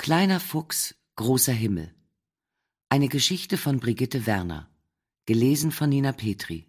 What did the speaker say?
Kleiner Fuchs, großer Himmel. Eine Geschichte von Brigitte Werner. Gelesen von Nina Petri.